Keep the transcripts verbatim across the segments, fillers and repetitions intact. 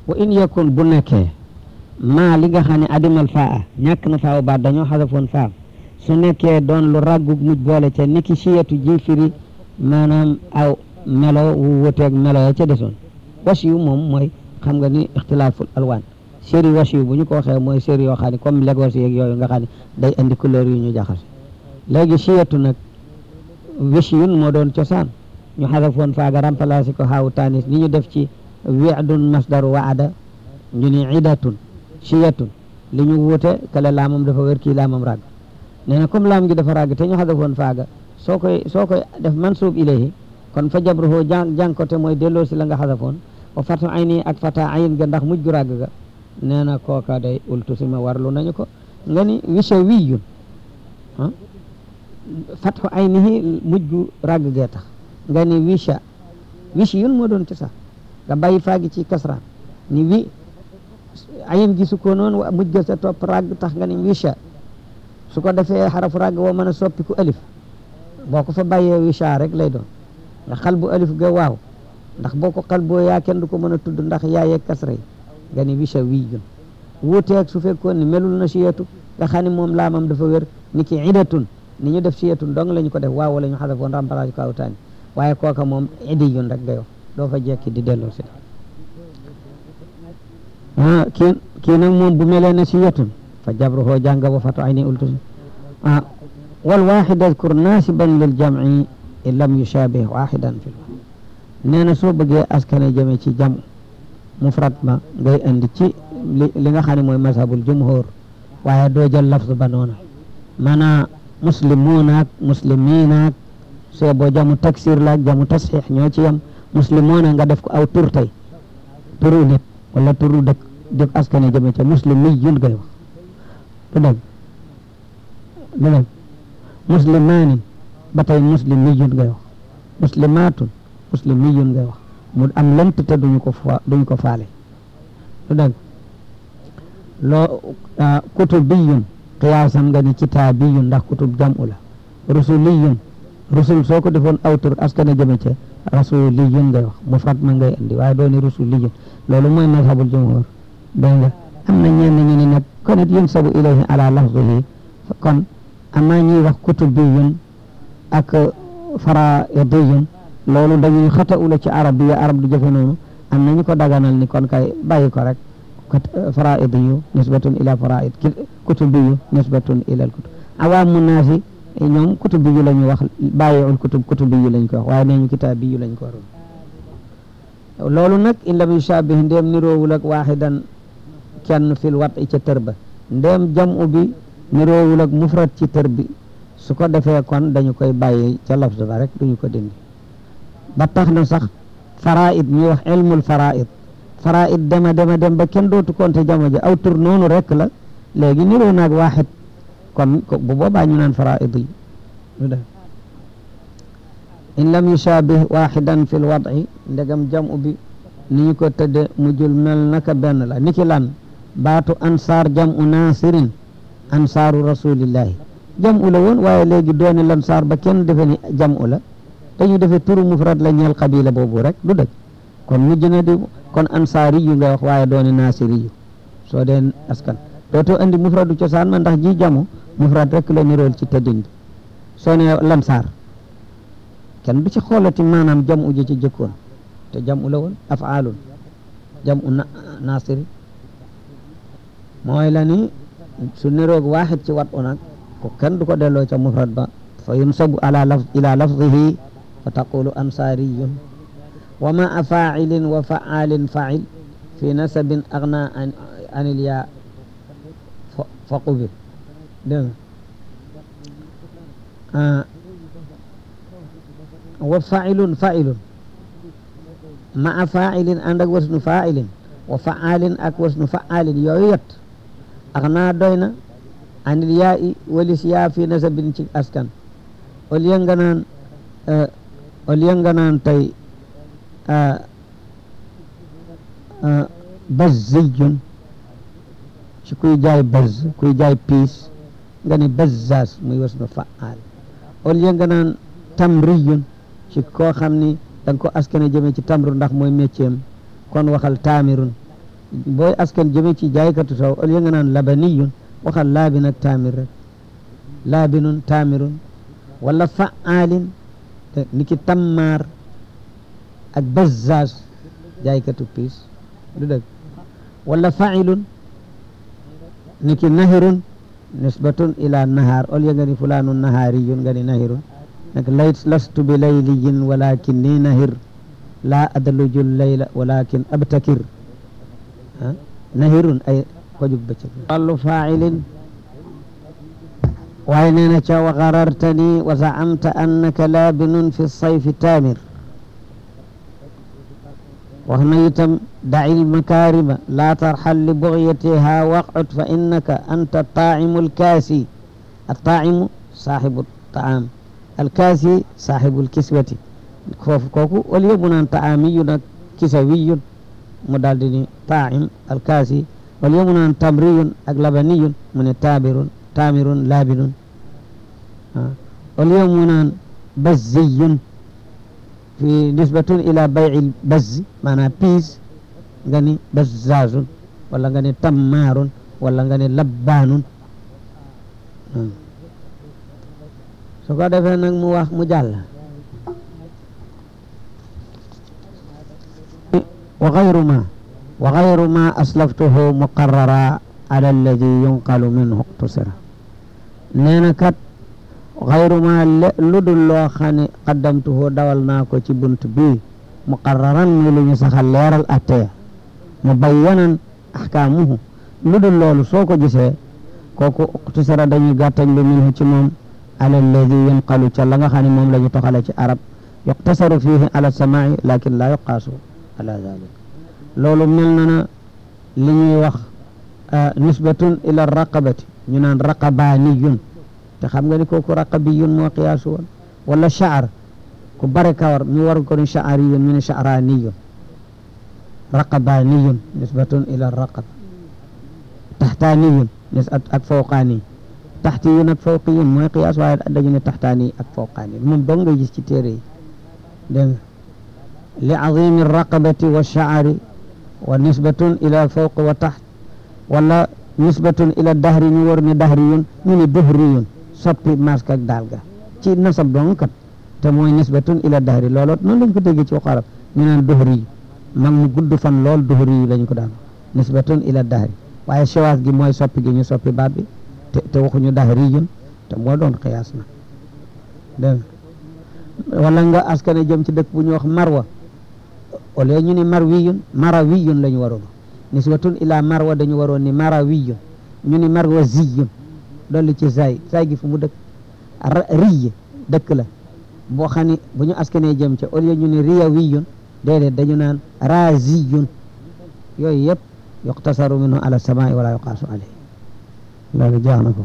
wa in yakun bu nekkee maa li nga xam ne adimal faa ñàkk na faaw baat dañoo xadafoon faa su nekkee doon lu ràggug muj boole ca niki siyatu ji firi maanaam aw melo wu wuteeg melo ya ca desoon wasiyu moom mooy xam nga ni ixtilaaful alwaan séri wasiyu bu ñu ko waxee mooy séri yoo xam ne comme Lagos yeeg yooyu nga xam ne day indi couleur yu ñu jaxase léegi siyatu nag wisiyun moo doon cosaan ñu xadafoon faaga remplacé ko xaawu tanis ni ñu def ci wi'dun masdaru waada ñu ni idatun siyatun li ñu wuute kale laamam dafa wér kii laamam ràgg nee na comme laam gi dafa ràgg te ñu xadafoon faaga soo koy soo koy def mansub ilayhi kon fa jabruhu jàng jàng ko te mooy delloo si la nga xadafoon wa fatu ayni ak fata ayin ga ndax mujj gu ràgg ga nee na kooka day ultu si ma warlu nañu ko nga ni wisa wiyun ah fatu aynihi mujj gu ràgg gee tax nga ni wisha wisiyun moo doon ci sax nga bàyyi faagi ci kasraan ni wi ayin gi su ko noonu mujj ga sa topp ràgg tax nga ni wisha su ko defee xarafu ràgg woo mën a soppiku alif boo ko fa bàyyee wisha rek lay doon nga xal bu alif ga waaw ndax boo ko xal boo yaa kenn du ko mën a tudd ndax yaayee kasra yi nga ni wisha wiyun wuuteeg su fekkoon ni melul na siyatu nga xam ne moom laamam dafa wér ni ki idatun ni ñu def siyatun dong la ñu ko def waaw wala ñu xadafoon remplacé ko awtaani waaye kooka moom idiyun rek ngay wax doo fa jekki di delloo si ah kii kii nag moom bu melee ne siyatun fa jabruhu jànga ba fatu ayni ultu ah wal waaxid adkur naasiban lil jamci in lam yushabih waaxidan fi nee na soo bëggee askane jëme ci jam mufrad ma ngay andi ci li li nga xam ne mooy mazhabul jumhur waaye doo jël lafz ba noona maanaa muslimuunaak muslimiinaak soo boo jamu taksir laak jamu tasxiix ñoo ci yam muslimoona nga def ko aw tur tey turu nit wala turu dëkk def askane jëme ca muslimiyun ngay wax du dëgg du dëgg muslimaanin ba tey muslimiyun ngay wax muslimaatun muslimiyun ngay wax mu am lent te duñu ko fa duñu ko faale du dëgg loo kutubiyun qiyaasam nga ni kitaabiyun ndax kutub jam'u la rusuliyun rusul soo ko defoon awtur askana jëme ca rasuliyun ngay wax mufrad ma ngay andi waaye dooni rusuliyun loolu mooy mazhabul jumhur dégg nga am na ñenn ñu ni nag kon it yunsabu ilayhi ala lafzihi kon amaa ñuy wax kutubiyun ak faraidiyun loolu dañuy xata ula ci arab bi arab du jëfe noonu am nañu ko daganal ni kon kay bàyyi ko rek faraidiyu nisbatun ila faraid kutubiyu nisbatun ila al kutub awaamu naasi ñoom kutubiyu la ñu wax bàyyiul kutub kutubiyu lañ ko wax waaye nee ñu kitaabiyu lañ ko waroon loolu nag in lam yushabih ndéem niroowul ak waaxidan kenn fil wat i ca tër ba ndéem jamu bi niroowul ak mufrad ci tër bi su ko defee kon dañu koy bàyyi ca lafz ba rek duñu ko dindi ba tax na sax faraid ñuy wax ilmul faraid faraid dema dema dem ba kenn dootu konte jamo ji aw tur noonu rek la léegi niroo naag waaxid kon bu boobaa ñu naan faraid yi lu def in lam yushabih waaxidan fil wad'i ndegam jamu bi ni ñu ko tëdde mujjul mel naka benn la niki lan baatu ansaar jamu naasirin ansaaru rasulillahi jamu la woon waaye léegi dooni lansaar ba kenn defe ni jamu la dañu defe turu mufrad la ñeel qabila boobu rek du dëgg kon mujj na di kon ansaari yu nga wax waaye dooni naasiri yu soo dee askan dootoo andi mufradu cosaan ma ndax ji jamu mufrad rek la nirool ci tëddin bi soo ne lansaar kenn du ci xoolati maanaam jamu ji ci jëkkoon te jamu la woon afaalun jamu na naasiri mooy la ni su niroog waaxid ci wat u nag ko kenn du ko delloo ca mufrad ba fa yunsabu ala laf ila lafzihi fa taqulu ansaariyun wa ma faa'ilin wa fa'aalin fa'il fi nasabin agna an anil yaa fa qubil dégg nga wa fa'ilun fa'ilun ma faa'ilin ànd ak wasnu faa'ilin wa fa'aalin ak wasnu fa'aalin yooyu yet agna doy na anil yaa i walis yaa fi nasabin ci askan au lieu nga naan au lieu nga naan tey bazziyun ci kuy jaay bazz kuy jaay piis nga ni bazzaas muy wasnu fa'aal au lieu nga naan tamriyun ci koo xam ni da nga ko askane jëme ci tamru ndax mooy métier kon waxal taamirun booy askan jëme ci jaaykatu soow au lieu nga naan labaniyun waxal laabin ak taamir rek laabinun taamirun wala fa'aalin niki tammaar ak bazzaaz jaaykatu piis du dëgg wala fa'ilun niki nahirun nisbatun ila nahaar au lieu nga ni fulaanun nahaariyun nga ni nahirun nag layt lastu bi layliyin walakin ni nahir laa adluju layla walakin abtakir ah nahirun ay ko jug bëccëg wàllu faa'ilin waaye nee na ca wa garartani wa zaamta annaka laabinun fi sayfi taamir wax na itam da'il makaarima laa tarxal li bugyatiha waqcud fa innaka anta taa'imu alkaasi attaa'imu saaxibu taam alkaasi saaxibu alkiswati foofu kooku au lieu mu naan taamiyun ak kisawiyun mu daal di ni taa'im alkaasi au lieu mu naan tamriyun ak labaniyun mu ne taabirun taamirun laabinun au lieu mu naan bazziyun fi nisbatun ila bay'il bazzi maanaam piis nga ni bazzaazun wala nga ni tammaarun wala nga ni labbaanun su ko defee nag mu wax mu jàll wa gayru ma wa gayru ma aslaftuhu muqarrara ala alladi yunqalu minhu iqtusira nee na kat gayru ma lu dul loo xam ne qaddamtuhu dawal naa ko ci bunt bii muqarraran mi lu ñu saxal leeral atteya mubayyanan ahkaamuhu lu dul loolu soo ko gisee kooku iqtusira dañuy gàttañ lu minhu ci moom ala alladi yunqalu ca la nga xam ne moom la ñu toxale ci arab yuqtasaru fihi ala samaa'i lakin la yuqaasu ala dalik loolu mel na na li ñuy wax nisbatun ila raqabati ñu naan raqabaaniyun te xam nga ni kooku raqabiyun moo qiyaasu woon wala sha'r ku bare kawar ñu war ko ni sha'riyun ñu ne sha'raniyun raqabaaniyun nisbatun ila raqab taxtaaniyun nis ak fawqaani taxtiyun ak fawqiyun mooy qiyaas waaye dañu ne taxtaani ak fawqaani moom dong ngay gis ci téere yi dégg nga li azimi raqabati wa sha'ri wa nisbatun ila fawq wa taxt wala nisbatun ila dahri ñu war ne dahriyun ñu ne duhriyun soppi mask ak daal ga ci nasab dong kat te mooy nisbatun ila dahri looloo noonu lañ ko déggee ci waxu arab ñu naan duhri mag mu gudd fan lool duhri yi lañ ko daan nisbatun ila dahri waaye shawaas gi mooy soppi gi ñu soppi baat bi te te waxuñu dahriyun te moo doon qiyaas na dégg wala nga askane jëm ci dëkk bu ñu wax marwa au lieu ñu ni marwiyun marawiyun la ñu waroon nisbatun ila marwa dañu waroon ni marawiyun ñu ni marwa ziyun dolli ci zay zay gi fu mu dëkk riy dëkk la boo xam ne bu ñu askanee jëm ca au lieu ñu ni riyawiyun déedéet dañu naan raziyun yooyu yëpp yuqtasaru minhu ala samaa'i wala yuqaasu alayhi loolu jeex na ko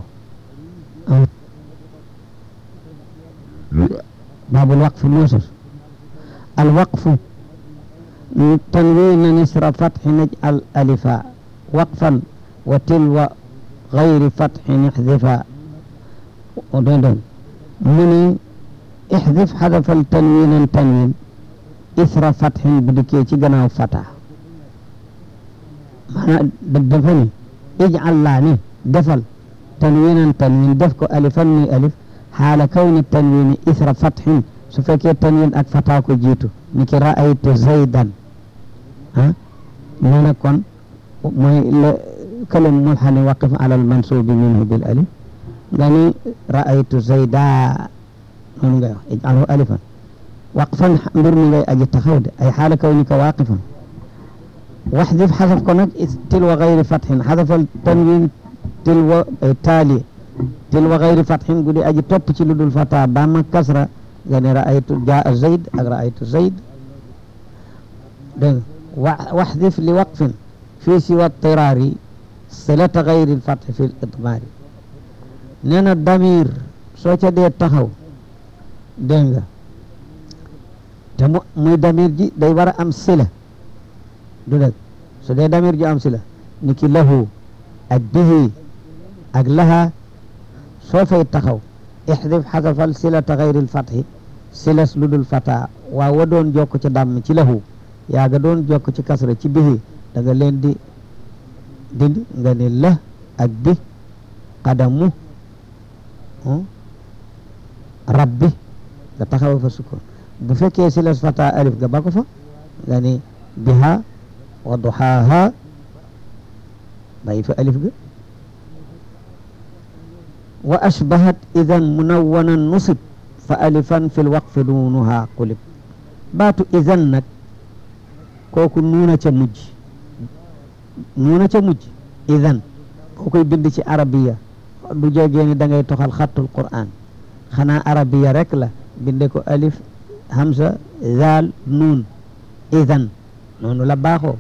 baabul waqf nuusus al waqfu tanwiin nisra fatxi naj'al alifa waqfan wa tilwa gayri fatxin ixdifa dondon mu ni ixdif xadafal tanwiinan tanwiin isra fatxin bu dikkee ci gannaaw fata maanaam dafa ni ij'al laa ni defal tanwiinan tanwiin def ko alifan muy alif xaala kawni tanwiini isra fatxin su fekkee tanwiin ak fata ko jiitu ni ki ra'aytu zaydan ah nee na kon mooy le kalim mulhani waqif ala al mansubi minhu bil alif nga ni ra'aytu zayda noonu ngay wax ij'alhu alifan waqfan mbir mi ngay aji taxaw de ay xaala kawnika waaqifan waxdif xasaf ko nag tilwa gayri fatxin xasafal tanwiin tilwa taali tilwa gayri fatxin gudi aji topp ci lu dul fata ba ma kasra nga ni ra'aytu jaa zayd ak ra'aytu zayd dégg waxdif li waqfin fii siwa tiraari silata gayri fatxi fi idmaari nee na damir soo ca dee taxaw dégg nga te mu muy damir ji day war a am sila du dëgg su dee damir ji am sila ni ki lahu ak bihi ak laha soo fay taxaw ixdif xasafal silata gayri fatxi silas lu dul fata waaw wa doon jokk ci dàmm ci lahu yaa nga doon jokk ci kasra ci bihi da nga leen di dindi nga ne la ak bi qadamu rabbi nga taxaw fa sukkoon bu fekkee si la fata alif nga ba ko fa nga ne biha wa duhaaha bàyyi fa alif ga wa ashbahat idan munawwanan nusib fa alifan fil waqfi nuunuha qulib baatu idan nag kooku nuuna ca mujj nuuna ca mujj idan boo koy bind ci arabiya du jógee ni da ngay toxal xattul qur'an xanaa arabiya rek la binde ko alif hamza zaal nuun idan noonu la baaxoo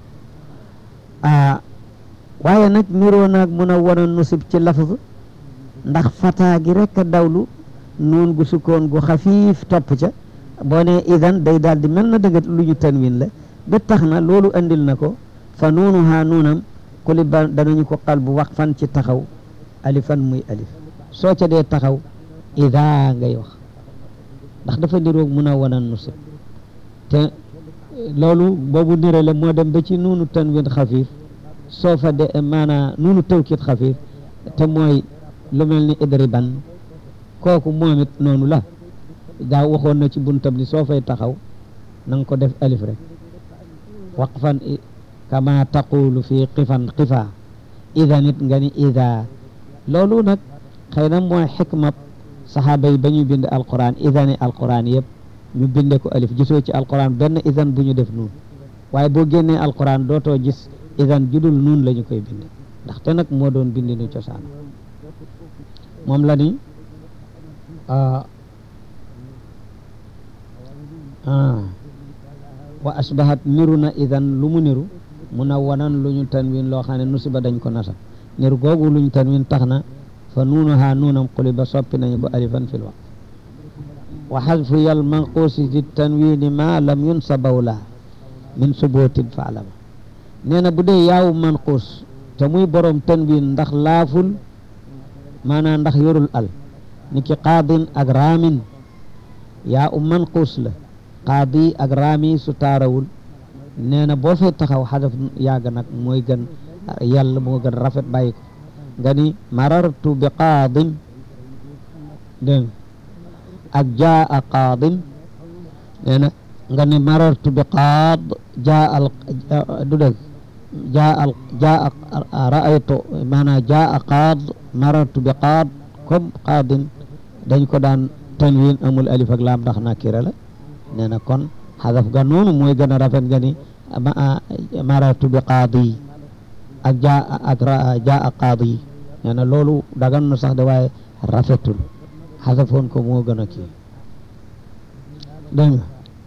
ah waaye nag niroo naag mun a wana nusib ci lafz ndax fataa gi rek a dawlu nuun gu sukkoon gu xafiif topp ca boo ne idan day daal di mel na dëgg lu ñu tanwin la ba tax na loolu andil na ko fa nuunuhaa nuunam kuli ba danañu ko xal bu wax fan ci taxaw alifan muy alif soo ca dee taxaw ida ngay wax ndax dafa niroog mun a wana nusib te loolu boobu nirale moo dem ba ci nuunu tanwin xafiif soo fa de maanaa nuunu tawkit xafiif te mooy lu mel ni idriban kooku moom it noonu la daa waxoon na ci buntam ni soo fay taxaw na nga ko def alif rek waqfan kama taqulu fi qifan qifa ida nit nga ni ida loolu nag xëy na mooy xikma saxaaba yi ba ñu bind alquran ida ni alquran yëpp ñu binde ko alif gisoo ci alquran benn idan bu ñu def nuun waaye boo génnee alquran dootoo gis idan judul nuun la ñu koy bind ndaxte nag moo doon bindi nu cosaan moom la ni wa asbahat niru na idan lu mu niru munawwanan lu ñu tanwin loo xam ne nusiba dañ ko nasab niru googu lu ñu tanwin tax na fa nuunuha nuunam quliba soppi nañu ko alifan fil waqf wa xadfu yal manquusi di tanwini ma lam yunsabaw la min subutin fa alama nee na bu dee yaawu manquus te muy borom tanwin ndax laaful maanaam ndax yorul al ni ki qaadin ak raamin yaa u manquus la qaadi ak raami su taarawul nee na boo fay taxaw xadaf yàgg nag mooy gën yàlla moo gën rafet bàyyi ko nga ni marartu bi qaadin dégg ak jaa qaadin nee na nga ni marartu bi qaad jaa al du dëgg jaa al jaa raaytu maanaam jaa qaad marartu bi qaad comme qaadin dañ ko daan tanwin amul alif ak laam ndax nakira la nee na kon xadaf ga noonu mooy gën a rafet nga ni marartu bi qaadi ak jaa ak jaa qaadi nee na loolu dagan na sax de waaye rafetul xadafoon ko moo gën a kii dégg nga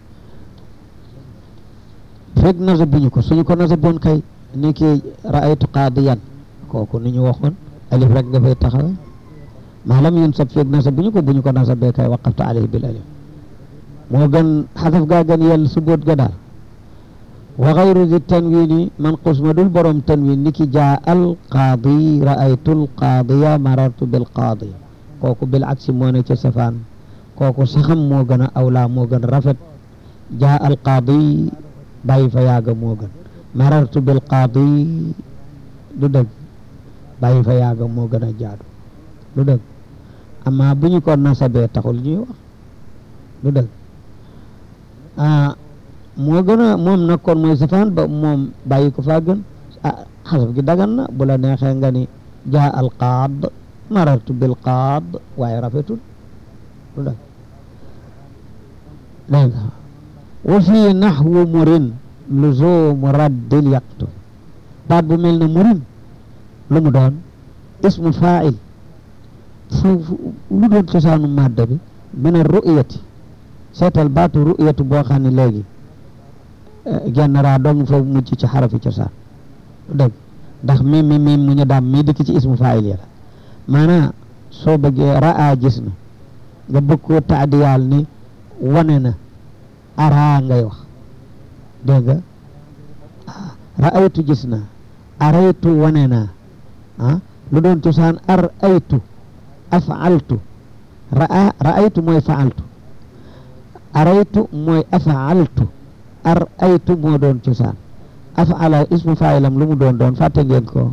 fekk nasabuñu ko suñu ko nasaboon kay ni ki raaytu qaadiyan kooku ni ñu waxoon alif rek nga fay taxaw maa lam yunsab fekk nasabuñu ko bu ñu ko nasabee kay waqaftu alayhi bil alif moo gën xadaf gaa gën yàlla suboot ga daal wa xayru di tanwini manqus ma dul borom tanwin ni ki jaa al qaadi raaytu al qaadiya marartu bil qaadi kooku bil aksi moo ne ca safaan kooku saxam moo gën a awlaa moo gën rafet jaa al qaadi bàyyi fa yaaga moo gën marartu bil qaadi du dëgg bàyyi fa yaaga moo gën a jaadu du dëgg amma bu ñu ko nasabee taxul ñuy wax du dëgg ah moo gën a moom nag kon mooy safaan ba moom bàyyi ko faa gën ah xasaf gi dagan na bu la neexee nga ni jaa al qaad marartu bil qaad waaye rafetul du dëgg dégg nga wa fii naxwu murin luzumu raddil yaqtu baat bu mel ne murin lu mu doon ismu faa'il fu lu doon cosaanu madda bi min ar-ru'yati seetal baatu ru'yatu boo xam ne léegi genn raa dong foofu mucc ci xarafi cosaan dëgg ndax mim mi mim mu ñu daam mii dikk ci ismu faa'il ya la maanaam soo bëggee raa gis na nga bëgg koo taadiyaal ni wane na araa ngay wax dégg nga raaytu gis na araytu wane na ah lu doon cosaan ar aytu afaaltu raa raaytu mooy faaltu araytu mooy afaaltu ar aytu moo doon cosaan afala ismu faa'ilam lu mu doon doon fàtte ngeen ko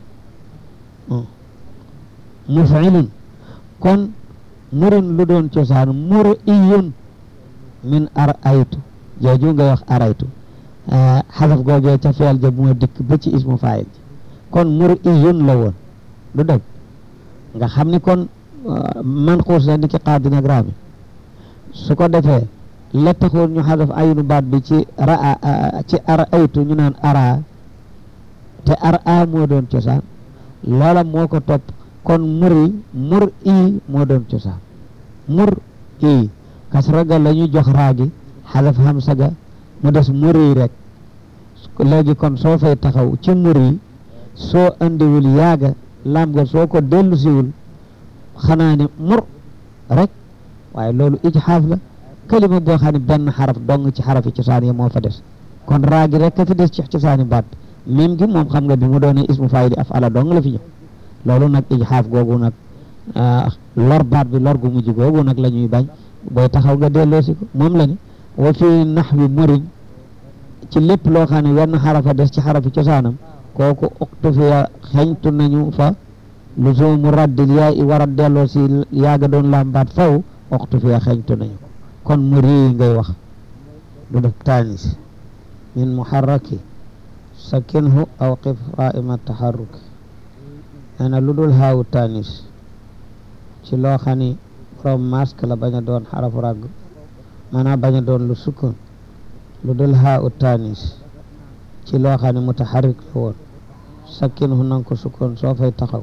muf'ilun kon murun lu doon cosaan mur iyun min ar aytu jooju nga wax araytu xasaf googee ca feel ja moo dikk ba ci ismu faayil ji kon mur iyun la woon du dëgg nga xam ni kon man xuus la ni ki qaadi nag raami su ko defee la taxoon ñu xasaf aynu baat bi ci ra ci ar aytu ñu naan ara te ar a moo doon cosaan loola moo ko topp kon muri mur i moo doon cosaan mur i kasra ga la ñu jox raagi xalaf hamsa ga mu des muri rek léegi kon soo fay taxaw ci muri soo andiwul yaaga lam ga soo ko dellu siwul xanaa ne mur rek waaye loolu ijxaaf la kalima boo xam ne benn xaraf dong ci xarafi cosaan yi moo fa des kon raagi rek ka fi des ci cosaani baat bi même gi moom xam nga bi mu doone ismu faayil af ala dong la fi ñëw loolu nag ijxaaf googu nag lor baat bi lor gu mujj googu nag la ñuy bañ booy taxaw nga delloosi ko moom la ni wa fi naxwi murin ci lépp loo xam ne wenn xarafa des ci xarafi cosaanam kooku uqtufiya xeñtu nañu fa luzumu raddil yaa i war a delloo si yaaga doon lambaat faw uqtufiya xeñtu nañu kon muri ngay wax du def taanis min muharraki sakinhu aw qif raima taharruki nee na lu dul xaawu taanis ci loo xam ni borom masque la bañ a doon xarafu ràgg maanaam bañ a doon lu sukkoon lu dul xaawu taanis ci loo xam ne mutaharrik la woon sakinhu nanga ko sukkoon soo fay taxaw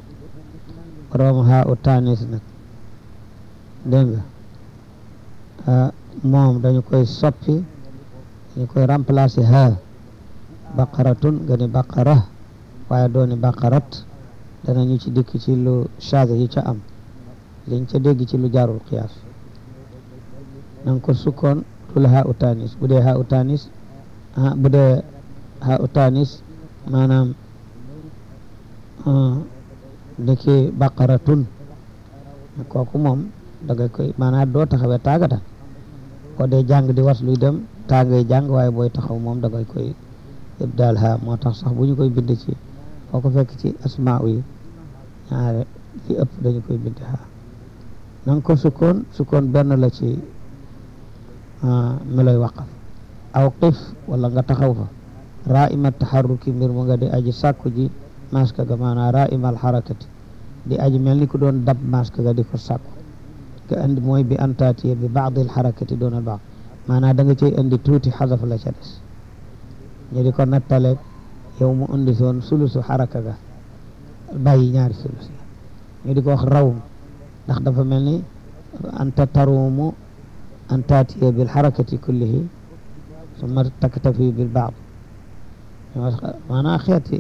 borom xaawu taanis nag dégg nga moom dañu koy soppi dañu koy remplacer ha baqaratun nga ni baqara waaye dooni baqarat danañu ci dikk ci lu shaada yi ca am liñ ca dégg ci lu jaarul qiyaas nanga ko sukkoon dul ha u tanis bu dee ha u tanis ah bu dee ha u tanis maanaam dëkki baqaratun kooku moom danga koy maanaam doo taxawee taagata boo dee jàng di was luy dem taagay jàng waaye booy taxaw moom dangay koy ibdaal ha moo tax sax bu ñu koy bind ci foo ko fekk ci asmaa yi ñaare li ëpp dañu koy bind ha na nga ko sukkoon sukkoon benn la ci meloy waqaf aw qif wala nga taxaw fa raima taharruki mbir mu nga di aji sàkku ji maska ga maanaam raima al harakati di aji mel ni ku doon dab maska ga di ko sàkku ka andi mooy bi antaatiye bi baad al harakati doon al baad maanaam da nga cay indi tuuti xasaf la ca des ñu di ko nattale yow mu indi soon sulusu xaraka ga bàyyi ñaari sulus ñu di ko wax rawm ndax dafa mel ni anta tarumu an taatiya bil xarakati kullihi summa taktafi bil baad maanaam xeeti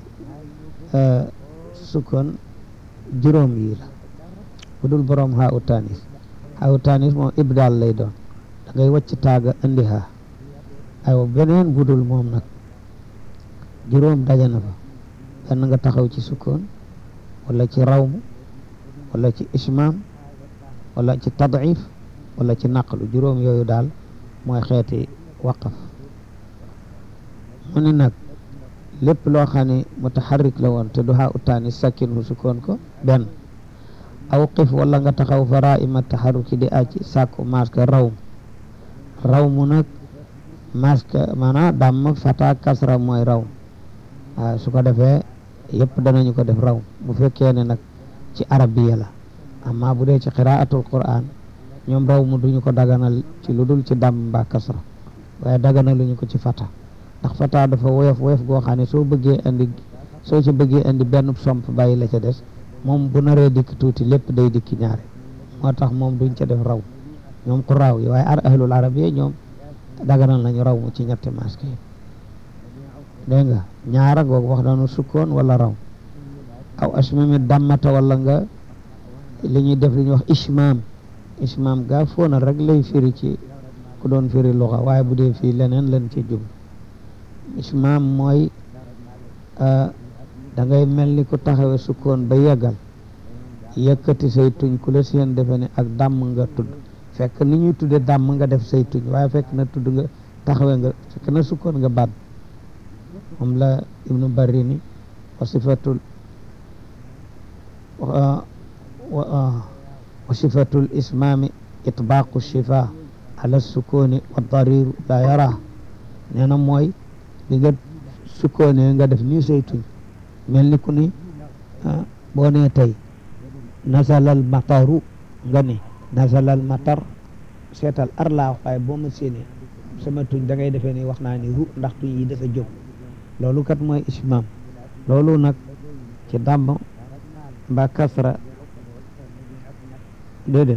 sukkoon juróom yi la bu dul borom haa u tanis haa u tanis moom ibdaal lay doon da ngay wàcc taaga indi haa aywa beneen bu dul moom nag juróom daje na fa benn nga taxaw ci sukkoon wala ci rawmu wala ci ismaam wala ci tadif wala ci naqlu juróom yooyu daal mooy xeeti waqaf mu ne nag lépp loo xam ne mutaharrik la woon te du haa utaani sakkin hu sukkoon ko benn aw qif wala nga taxaw fa raima taharruki di aci sàkku maska rawm rawmu nag maska maanaam damm fata kasra mooy rawm waaw su ko defee yëpp danañu ko def raw bu fekkee ne nag ci arabiya la amma bu dee ci qiraatul quran ñoom raw mu duñu ko daganal ci lu dul ci dam mbaa kasra waaye daganaluñu ko ci fata ndax fata dafa woyof woyof goo xam ne soo bëggee andi soo ci bëggee andi benn somp bàyyi la ca des moom bu naree dikk tuuti lépp day dikki ñaare moo tax moom duñ ca def raw ñoom quraaw yi waaye ar ahlul arabiya ñoom daganal nañu raw mu ci ñetti maske yi dégg nga ñaara googu wax nañu sukkoon wala raw aw asmami dammata wala nga li ñuy def li ñuy wax ishmaam ishmaam gaa foona rek lay firi ci ku doon firi luxa waaye bu dee fii leneen lan ci jub ishmaam mooy da ngay mel ni ku taxawe sukkoon ba yeggal yëkkati say tuñ ku la seen defe ne ak dàmm nga tudd fekk ni ñuy tudde dàmm nga def say tuñ waaye fekk na tudd nga taxawe nga fekk na sukkoon nga baat moom la ibnu barri ni wa sifatul wa wa sifatul ismaami itbaaqu shifa ala sukuni wa dariru la yara nee na mooy li nga sukkoonee nga def nii say tuñ mel ni ku ni boo nee tey nasalal mataru nga ni nasalal matar seetal ar laa waaye boo ma séenee sama tuñ da ngay defee ni wax naa ni ru ndax tuñ yi dafa jóg loolu kat mooy ismaam loolu nag ci dàmm mbaa kasra déedéet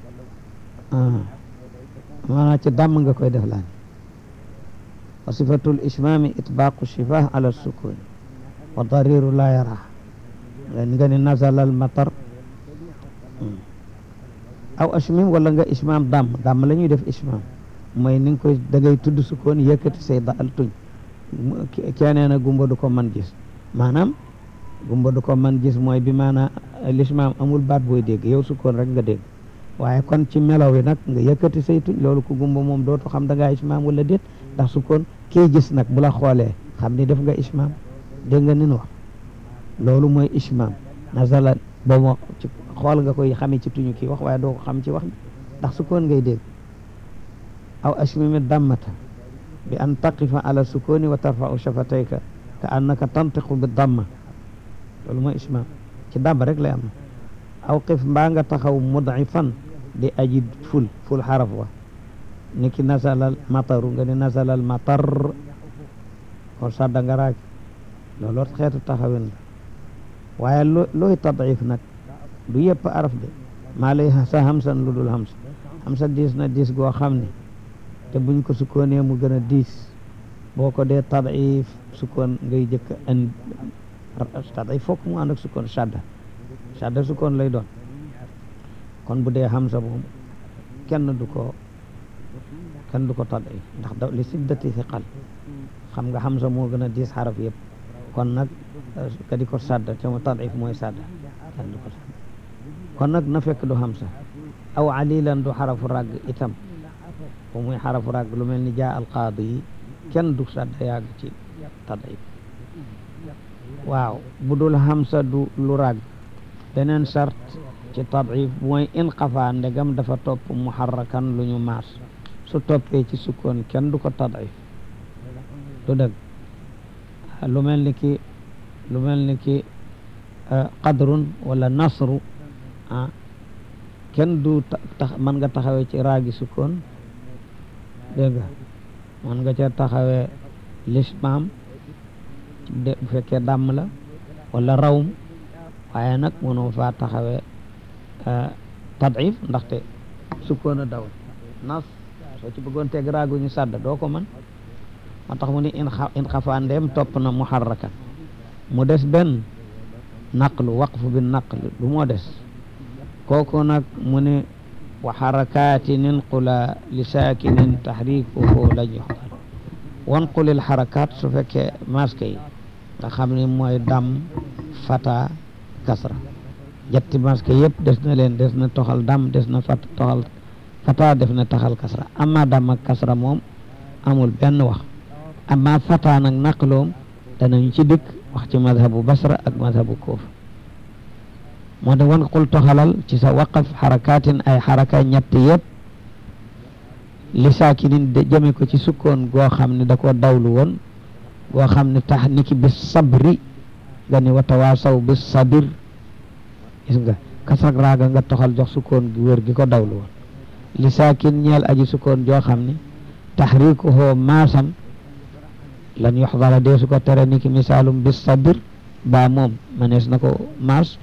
maanaam ci dàmm nga koy def laa ni wa sifatul ismaami itbaaqu shifah ala sukun wa dariru la yara nga ni nazala al matar aw ashmim wala nga ismaam dàmm dàmm la ñuy def ismaam mooy ni nga koy da ngay tudd sukkoon yëkkati say daal tuñ keneen na gumba du ko man gis maanaam gumba du ko man gis mooy bi maanaam l'ismaam amul baat booy dégg yow sukkoon rek nga dégg waaye kon ci melaw yi nag nga yëkkati say tuñ loolu ku gumba moom dootu xam da ngaa ismaam wala déet ndax sukkoon kii gis nag bu la xoolee xam ni def nga ismaam dégg nga nin wax loolu mooy ismaam nazala boobu ci xool nga koy xamee ci tuñu kii wax waaye doo ko xam ci wax ndax sukkoon ngay dégg aw ashmimi dammata bi an taqifa ala sukuni wa tarfau shafatayka ka annaka tantiqu bi damma loolu mooy ismaam ci damm rek lay am aw qif mbaa nga taxaw mud'ifan di aji ful ful xaraf wa ni ki nasalal mataru nga ni nasalal matar kon sadda nga raag loolu xeetu taxawin la waaye loo looy tadif nag du yëpp araf de maa lay sa hamsan lu dul hamsa hamsa diis na diis goo xam ne te buñ ko sukkoonee mu gën a diis boo ko dee tadif sukkoon ngay jëkk an tadif fokk mu ànd ak sukkoon shadda shadda sukkoon lay doon kon bu dee hamsa moom kenn du ko kenn du ko tadif ndax da li siddati thiqal xam nga hamsa moo gën a diis xaraf yëpp kon nag ka di ko sadda te mu tadif mooy sadda kenn du ko sadda kon nag na fekk du hamsa aw alilan du xarafu ràgg itam bu muy xarafu ràgg lu mel ni jaa alqaadi yi kenn du sadda yàgg ci tadif waaw bu dul hamsa du lu ràgg beneen sart ci tadif mooy in xafa ndegam dafa topp muharrakan lu ñu maas su toppee ci sukkoon kenn du ko tadif du dëgg lu mel ni ki lu mel ni ki qadrun wala nasru ah kenn du tax mën nga taxawee ci raagi sukkoon dégg nga mën nga ca taxawee lismaam de bu fekkee dàmm la wala rawm waaye nag mënoo faa taxawee tadif ndaxte sukkoon a daw nas soo ci bëggoon teg raagu ñu sàdda doo ko mën moo tax mu ni in in xafaa ndeem topp na muharrakan mu des benn naqlu waqfu bi naql du moo des kooku nag mu ne wa xarakatin inqula li saakinin taxrikuhu lañ yoxdal wanqulil xarakat su fekkee maske yi nga xam ne mooy dam fata kasra jetti maske yëpp des na leen des na toxal dam des na fat toxal fata def na taxal kasra amma dam ak kasra moom amul benn wax amma fata nag naqloom danañ ci dikk wax ci madhabu basra ak madhabu kuufa moo de wan qul toxalal ci sa waqaf xarakaatin ay xaraka ñett yëpp li saakinin de jëme ko ci sukkoon goo xam ne da ko dawlu woon goo xam ne tax niki bis sabri nga ni wa tawaasaw bis sabir gis nga kasak raaga nga toxal jox sukkoon gi wér gi ko dawlu woon li saakin ñeel aji sukkoon joo xam ne taxrikuhu maasam lan yoxdara deesu ko tere niki misaalum bis sabir ba moom manees na ko maas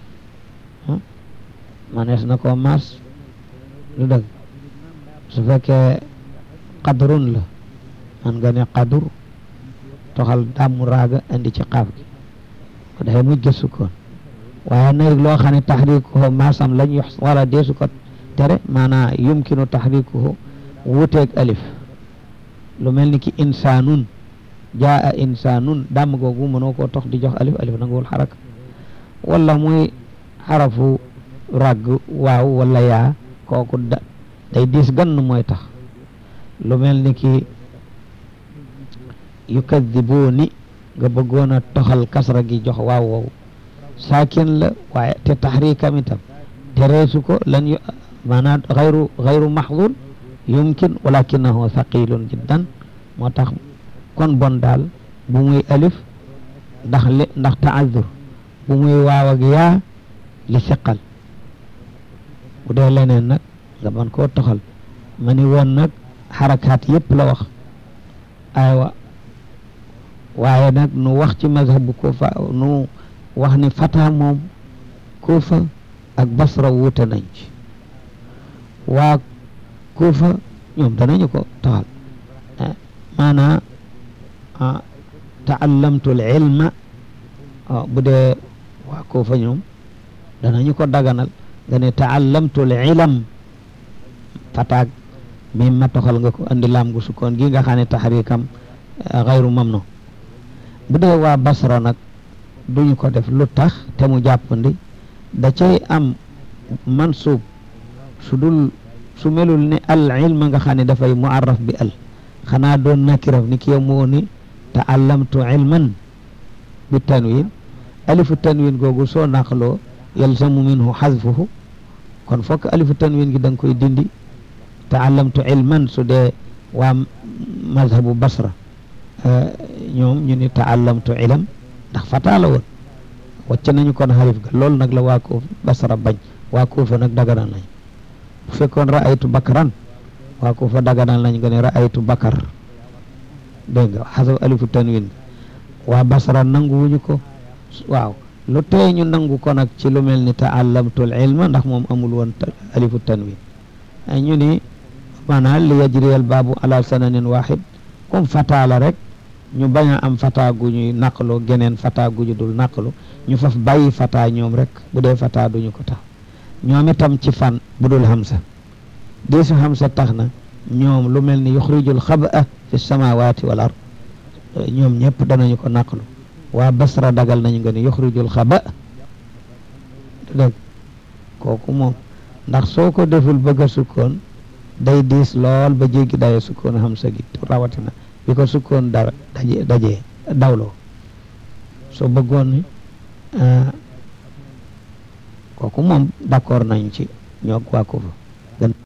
manees na ko maas lu dëgg su fekkee qadrun la man nga ne qadur toxal dàmm raaga indi ci xaaf gi ko dafay mujj ga sukkoon waaye nag loo xam ne taxrikuhu maasam lañ yox wala deesu ko tere maanaa yumkinu taxrikuhu wuteeg alif lu mel ni ki insanun jaa insanun dàmm googu mënoo koo tox di jox alif alif nanguwul xaraka wala muy xarafu ràgg waaw wala yaa kooku da day diis gann mooy tax lu mel ni ki yukadibuuni nga bëggoon a toxal kasra gi jox waaw woowu saakin la waaye te taxriikam itam tereesu ko lan yu maanaam xayru xayru maxdur yumkin walakinahu thaqilun jiddan moo tax kon bon daal bu muy alif ndax li ndax taazur bu muy waaw ak yaa li siqal bu dee leneen nag nga mën koo toxal ma ni woon nag xarakaat yëpp la wax aywa waaye nag nu wax ci mazhabu Kufa nu wax ni fata moom Kufa ak Basra wuute nañ ci waa Kufa ñoom danañu ko toxal maanaa taallamtu l ilma bu dee waa Kufa ñoom danañu ko daganal nga ne taallamtu l ilam fataag mi ma toxal nga ko andi laam gu sukkoon gi nga xam ne taxriikam xayru mamnu bu dee waa Basra nag duñu ko def lu tax te mu jàppandi da cay am mansuub su dul su melul ne al ilma nga xam ne dafay muarraf bi al xanaa doon nakiraf ni ki yow moo ni taallamtu ilman bi tanwin alifu tanwin googu soo naqloo yalzamu minhu xazfuhu kon fokk alifu tanwin gi da nga koy dindi taallamtu ilman su dee waa mazhabu Basra ñoom ñu ni taallamtu ilam ndax fataa la woon wàcc nañu kon xarif ga loolu nag la waa Kuufa Basra bañ waa Kuufa nag daganal nañ bu fekkoon raaytu bakaran waa Kuufa daganal nañ nga ne raaytu bakar dégg nga xasab alifu tanwin waa Basra nanguwuñu ko waaw lu tey ñu nangu ko nag ci lu mel ni taallamtul ilma ndax moom amul woon alifu tanwin ñu ni maanaam li yajriyal baabu ala sananin waxid comme fataa la rek ñu bañ a am fataa gu ñuy naqlu geneen fataa gu ñu dul naqlu ñu faf bàyyi fataa ñoom rek bu dee fataa duñu ko tax ñoom itam ci fan bu dul hamsa deesu hamsa tax na ñoom lu mel ni yuxrijul xaba fi samawati wal ard ñoom ñëpp danañu ko naqlu waa Basra dagal nañu nga ni yuxrijul xaba dégg kooku moom ndax soo ko deful bëgg a sukkoon day diis lool ba jéggi daye sukkoon hamsa gi rawatina bi ko sukkoon dara daje dajee dawloo soo bëggoon ni kooku moom d'accord nañ ci ñoo waa Kuufa